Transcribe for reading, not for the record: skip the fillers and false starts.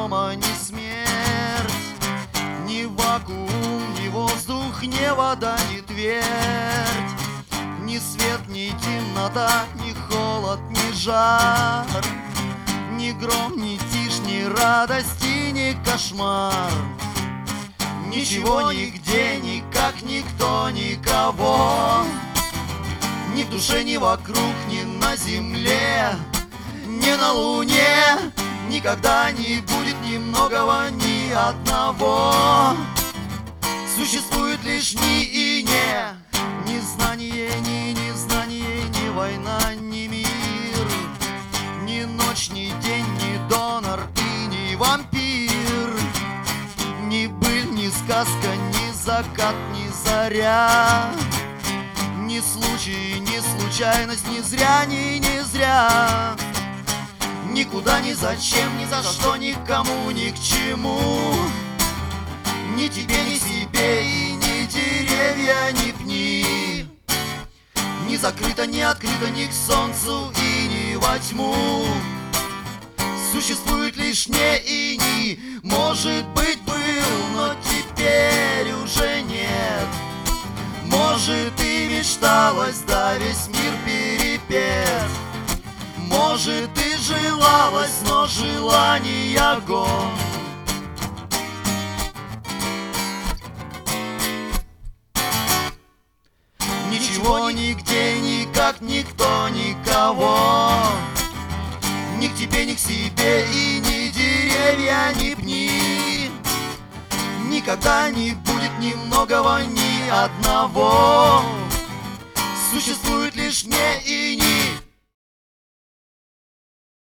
дома, ни смерть, ни вакуум, ни воздух, ни вода, ни твердь, ни свет, ни темнота, ни холод, ни жар, ни гром, ни тишь, ни радость и ни кошмар. Ничего, нигде, никак, никто, никого, ни в душе, ни вокруг, ни на земле, ни на луне. Никогда не будет ни многого, ни одного. Существует лишь ни и не, ни знание, ни незнание, ни война, ни мир, ни ночь, ни день, ни донор и ни вампир, ни быль, ни сказка, ни закат, ни заря, ни случай, ни случайность, ни зря, ни не зря. Никуда, ни зачем, ни за что, никому, ни к чему, ни тебе, ни себе, и ни деревья, ни пни, ни закрыто, ни открыто, ни к солнцу и ни во тьму. Существует лишь не и ни, может быть, был, но теперь уже нет. Может, и мечталось, да весь мир перепет. Может, и желалось, но желание гон. Ничего, нигде, никак, никто, никого, ни к тебе, ни к себе, и ни деревья, ни пни. Никогда не будет ни многого, ни одного. Существует лишь не и